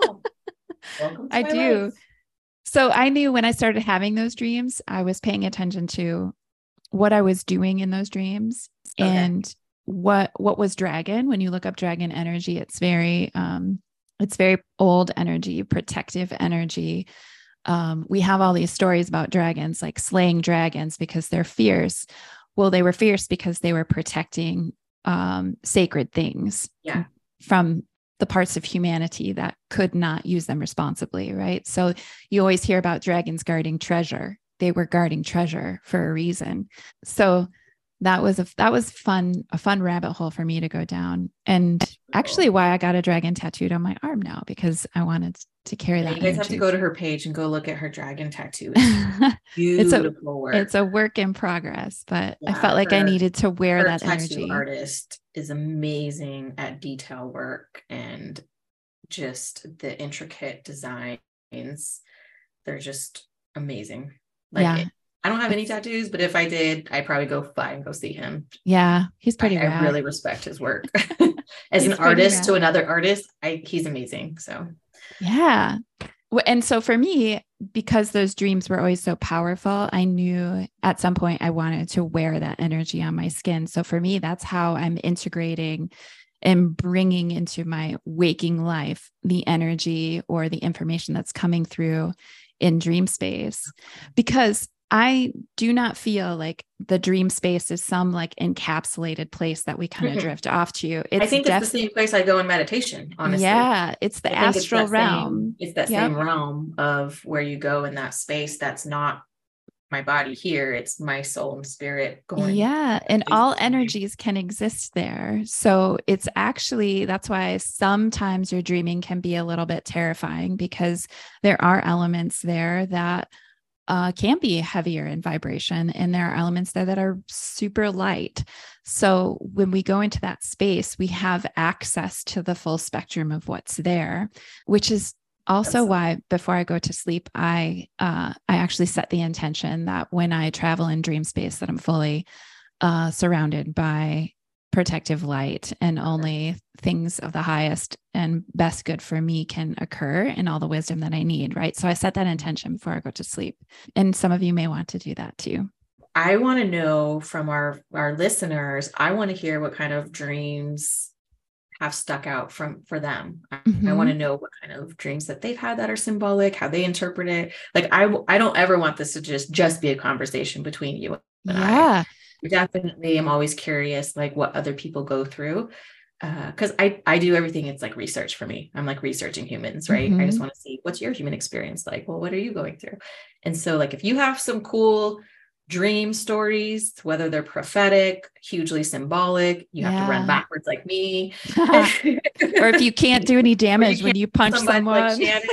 I do. Life. So I knew when I started having those dreams, I was paying attention to what I was doing in those dreams okay. and what, what was dragon. When you look up dragon energy, it's very, um, it's very old energy, protective energy. Um, we have all these stories about dragons, like slaying dragons because they're fierce. Well, they were fierce because they were protecting um, sacred things yeah. from the parts of humanity that could not use them responsibly, right? So you always hear about dragons guarding treasure. They were guarding treasure for a reason. So that was a that was fun, a fun rabbit hole for me to go down. And actually why I got a dragon tattooed on my arm now, because I wanted to carry yeah, that. You guys energy. have to go to her page and go look at her dragon tattoo. It's beautiful it's a, work. It's a work in progress, but yeah, I felt like her, I needed to wear her that tattoo energy. Artist is amazing at detail work and just the intricate designs. They're just amazing. Like yeah. it, I don't have any tattoos, but if I did, I'd probably go fly and go see him. Yeah, he's pretty I, rad. I really respect his work. As he's an artist rad. to another artist, I, he's amazing. So, yeah. And so for me, because those dreams were always so powerful, I knew at some point I wanted to wear that energy on my skin. So for me, that's how I'm integrating and bringing into my waking life the energy or the information that's coming through in dream space, because I do not feel like the dream space is some like encapsulated place that we kind of mm-hmm. drift off to. It's I think def- it's the same place I go in meditation, honestly. Yeah, it's the astral it's realm. Same, it's that yep. same realm of where you go in that space. That's not my body here. It's my soul and spirit going. Yeah, and all energies can exist there. So it's actually, that's why sometimes your dreaming can be a little bit terrifying, because there are elements there that Uh, can be heavier in vibration. And there are elements there that are super light. So when we go into that space, we have access to the full spectrum of what's there, which is also Absolutely. why before I go to sleep, I, uh, I actually set the intention that when I travel in dream space, that I'm fully uh, surrounded by protective light, and only things of the highest and best good for me can occur, and all the wisdom that I need. Right. So I set that intention before I go to sleep. And some of you may want to do that too. I want to know from our, our listeners, I want to hear what kind of dreams have stuck out from for them. Mm-hmm. I want to know what kind of dreams that they've had that are symbolic, how they interpret it. Like I, I don't ever want this to just, just be a conversation between you and yeah. I. definitely am always curious, like what other people go through. Uh, cause I, I do everything. It's like research for me. I'm like researching humans, right? I just Mm-hmm. want to see what's your human experience like? Well, what are you going through? And so like, if you have some cool dream stories, whether they're prophetic, hugely symbolic, you have to run Yeah. backwards like me. Or if you can't do any Or you damage when can't you punch somebody like someone. Shannon.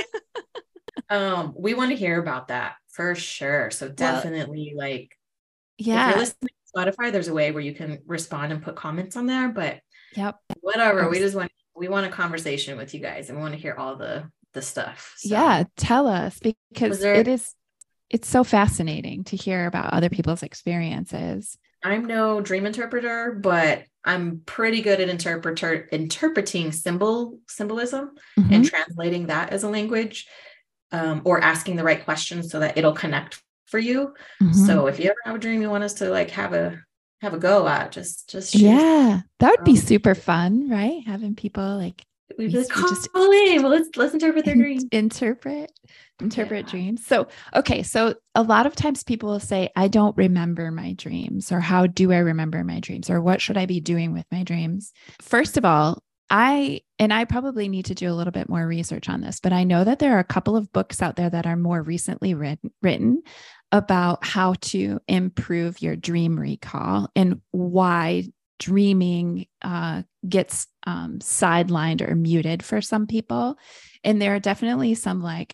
Um, we want to hear about that for sure. So Well, definitely like if you're yeah. listening to Spotify, there's a way where you can respond and put comments on there, but Yep. whatever. We Abs- just want we want a conversation with you guys and we want to hear all the the stuff. So yeah. Tell us was because it there is, it's so fascinating to hear about other people's experiences. I'm no dream interpreter, but I'm pretty good at interpreter interpreting symbol symbolism and Mm-hmm. translating that as a language, um, or asking the right questions so that it'll connect for you. Mm-hmm. So if you ever have a dream you want us to like have a have a go at, just just shoot us. Yeah. That would be Um, super fun, right? Having people like, we'd we, be like, we call just in. Well, let's let's interpret their in- dream. interpret interpret Yeah. dreams. So okay, so a lot of times people will say, I don't remember my dreams, or how do I remember my dreams, or what should I be doing with my dreams? First of all, I and I probably need to do a little bit more research on this, but I know that there are a couple of books out there that are more recently written, written about how to improve your dream recall and why dreaming uh, gets um, sidelined or muted for some people. And there are definitely some like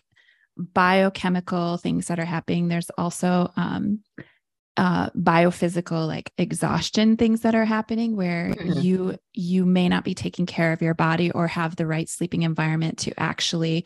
biochemical things that are happening. There's also um, uh, biophysical like exhaustion things that are happening where Mm-hmm. you you may not be taking care of your body or have the right sleeping environment to actually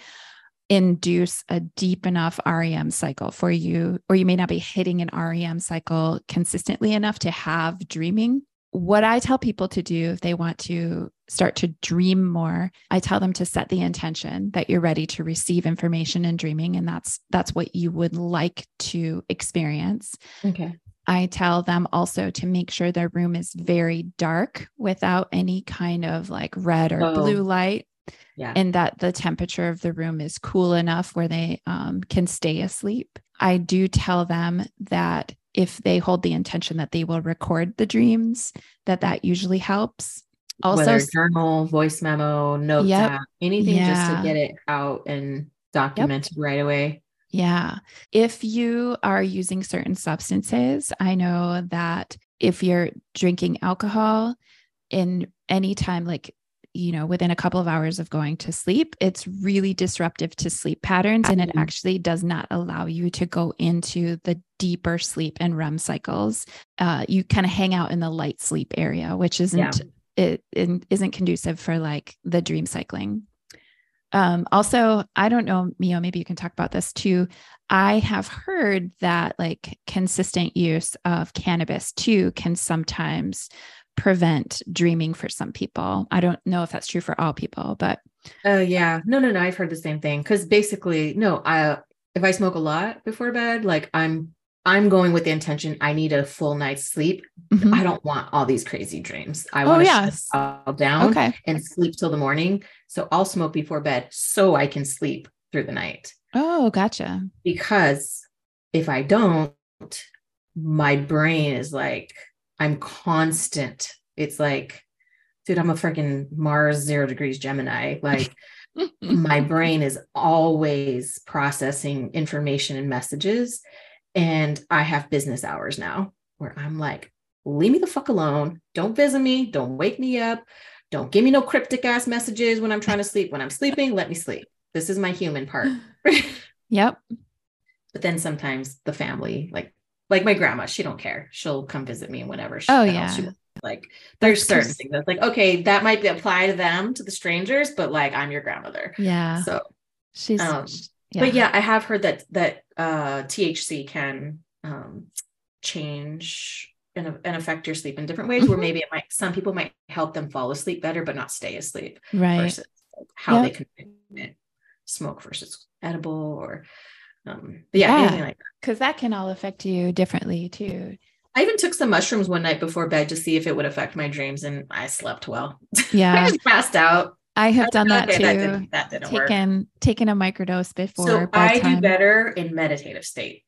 induce a deep enough R E M cycle for you, or you may not be hitting an R E M cycle consistently enough to have dreaming. What I tell people to do if they want to start to dream more, I tell them to set the intention that you're ready to receive information and dreaming, and that's that's what you would like to experience. Okay. I tell them also to make sure their room is very dark without any kind of like red or Oh, blue light, yeah. and that the temperature of the room is cool enough where they um, can stay asleep. I do tell them that if they hold the intention that they will record the dreams, that that usually helps. Also, Whether journal, voice memo, notes yep, app, anything just to yeah, get it out and yep, documented right away. yeah. If you are using certain substances, I know that if you're drinking alcohol in any time, like you know, within a couple of hours of going to sleep, it's really disruptive to sleep patterns. And it Mm-hmm. actually does not allow you to go into the deeper sleep and R E M cycles. Uh, you kind of hang out in the light sleep area, which isn't, yeah. it, it isn't conducive for like the dream cycling. Um, also, I don't know, Mio, maybe you can talk about this too. I have heard that like consistent use of cannabis too can sometimes prevent dreaming for some people. I don't know if that's true for all people, but oh uh, yeah, no, no, no. I've heard the same thing. Because basically, no, I if I smoke a lot before bed, like I'm I'm going with the intention I need a full night's sleep. Mm-hmm. I don't want all these crazy dreams. I want to oh, yes. shut it all down okay. and sleep till the morning. So I'll smoke before bed so I can sleep through the night. Oh, gotcha. Because if I don't, my brain is like, I'm constant. It's like, dude, I'm a freaking Mars zero degrees Gemini. Like my brain is always processing information and messages. And I have business hours now where I'm like, leave me the fuck alone. Don't visit me. Don't wake me up. Don't give me no cryptic ass messages when I'm trying to sleep. When I'm sleeping, let me sleep. This is my human part. Yep. But then sometimes the family, like, like my grandma, she don't care. She'll come visit me whenever she, oh, yeah. she wants. Like there's that's certain things that's like, okay, that might be apply to them, to the strangers, but like I'm your grandmother. Yeah. So she's, um, yeah. but yeah, I have heard that, that uh, T H C can um, change and, and affect your sleep in different ways, mm-hmm. where maybe it might, some people might help them fall asleep better, but not stay asleep. Right. Versus like how yep. they can smoke versus edible or, um, but yeah, yeah. anything like that. Cause that can all affect you differently too. I even took some mushrooms one night before bed to see if it would affect my dreams, and I slept well. Yeah. I just passed out. I have I done that okay, too. That didn't, that didn't taken, work. taken a microdose before. So I do better in meditative state.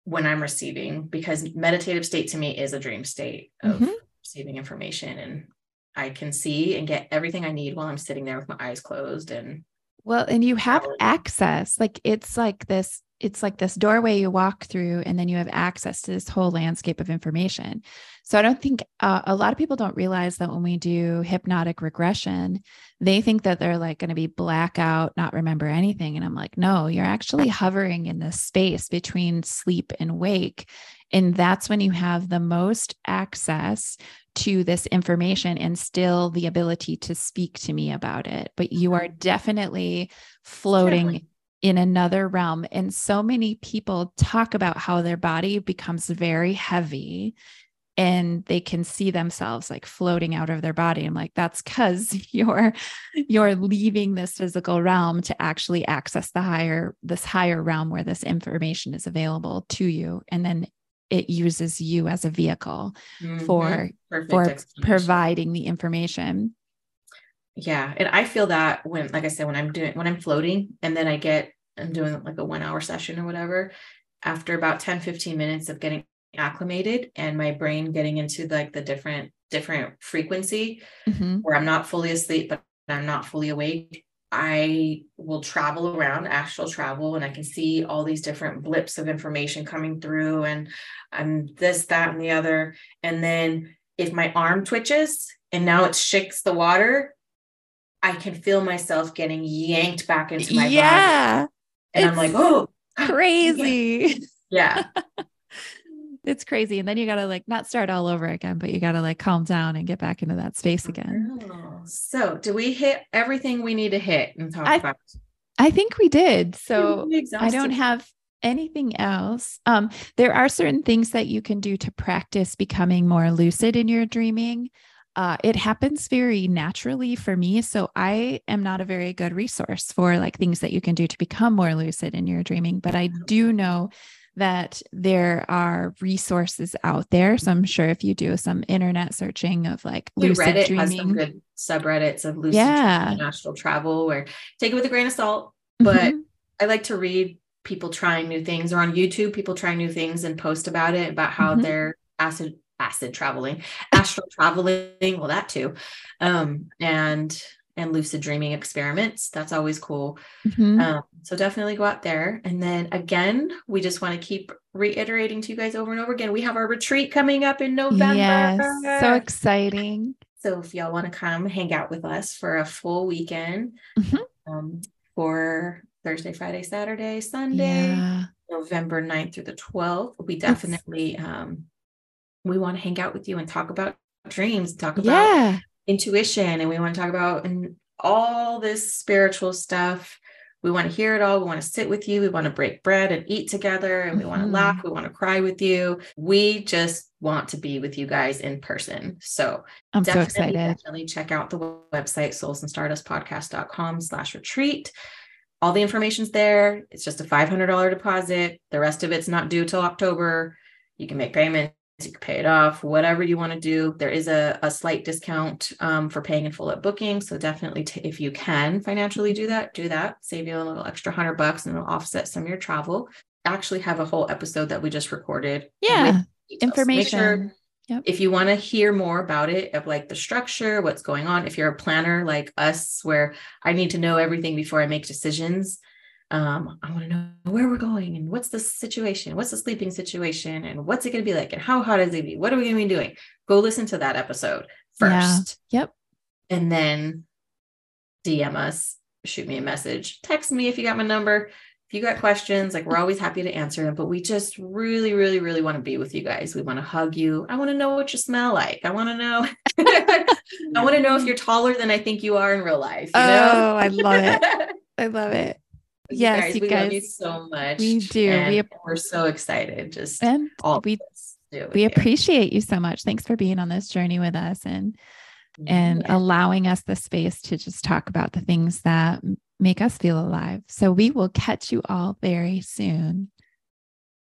when I'm receiving, because meditative state to me is a dream state of mm-hmm. receiving information, and I can see and get everything I need while I'm sitting there with my eyes closed. And well, and you have access, like it's like this, it's like this doorway you walk through, and then you have access to this whole landscape of information. So I don't think uh, a lot of people don't realize that when we do hypnotic regression, they think that they're like going to be blackout, not remember anything. And I'm like, no, you're actually hovering in this space between sleep and wake. And that's when you have the most access to this information and still the ability to speak to me about it. But you are definitely floating definitely. in another realm. And so many people talk about how their body becomes very heavy and they can see themselves like floating out of their body. I'm like, that's because you're, you're leaving this physical realm to actually access the higher, this higher realm where this information is available to you. And then it uses you as a vehicle mm-hmm. for, Perfect for providing the information. Yeah. And I feel that when, like I said, when I'm doing, when I'm floating and then I get, I'm doing like a one hour session or whatever, after about ten, fifteen minutes of getting acclimated and my brain getting into like the different, different frequency mm-hmm. where I'm not fully asleep, but I'm not fully awake, I will travel around, astral travel, and I can see all these different blips of information coming through, and I'm this, that, and the other. And then if my arm twitches and now it shakes the water, I can feel myself getting yanked back into my yeah, body. And I'm like, oh, crazy. Yeah. It's crazy. And then you got to like not start all over again, but you got to like calm down and get back into that space again. Oh, so do we hit everything we need to hit and talk I, about? I think we did. So I don't have anything else. Um, there are certain things that you can do to practice becoming more lucid in your dreaming. Uh, it happens very naturally for me. So I am not a very good resource for like things that you can do to become more lucid in your dreaming, but I do know that there are resources out there. So I'm sure if you do some internet searching of like lucid Reddit dreaming, has some good subreddits of lucid yeah. dreaming and astral travel, where take it with a grain of salt, but mm-hmm. I like to read people trying new things, or on YouTube, people trying new things and post about it, about how mm-hmm. they're acid, acid traveling, astral traveling. Well, that too. Um, and and lucid dreaming experiments. That's always cool. Mm-hmm. Um, so definitely go out there. And then again, we just want to keep reiterating to you guys over and over again. We have our retreat coming up in November. Yes, so exciting. So if y'all want to come hang out with us for a full weekend, mm-hmm. um, for Thursday, Friday, Saturday, Sunday, yeah. November ninth through the twelfth, we definitely, um, we want to hang out with you and talk about dreams, talk about yeah. intuition, and we want to talk about and all this spiritual stuff. We want to hear it all. We want to sit with you. We want to break bread and eat together, and we mm-hmm. want to laugh. We want to cry with you. We just want to be with you guys in person. So I'm definitely, so excited. Definitely check out the website, souls and stardust podcast dot com slash retreat. All the information's there. It's just a five hundred dollars deposit. The rest of it's not due till October. You can make payments. You can pay it off, whatever you want to do. There is a, a slight discount um, for paying in full at booking. So definitely, t- if you can financially do that, do that. Save you a little extra hundred bucks and it'll offset some of your travel. Actually have a whole episode that we just recorded. Yeah. Information. Sure yep. If you want to hear more about it, of like the structure, what's going on, if you're a planner like us, where I need to know everything before I make decisions. Um, I want to know where we're going and what's the situation, what's the sleeping situation, and what's it going to be like, and how hot is it be? What are we going to be doing? Go listen to that episode first. Yeah. Yep. And then D M us, shoot me a message, text me if you got my number. If you got questions, like we're always happy to answer them, but we just really, really, really want to be with you guys. We want to hug you. I want to know what you smell like. I want to know, I want to know if you're taller than I think you are in real life. You know? Oh, I love it. I love it. You yes, guys, you we guys, love you so much. We do. And we, we're so excited. Just and all we, we you. appreciate you so much. Thanks for being on this journey with us and, yeah. and allowing us the space to just talk about the things that make us feel alive. So we will catch you all very soon.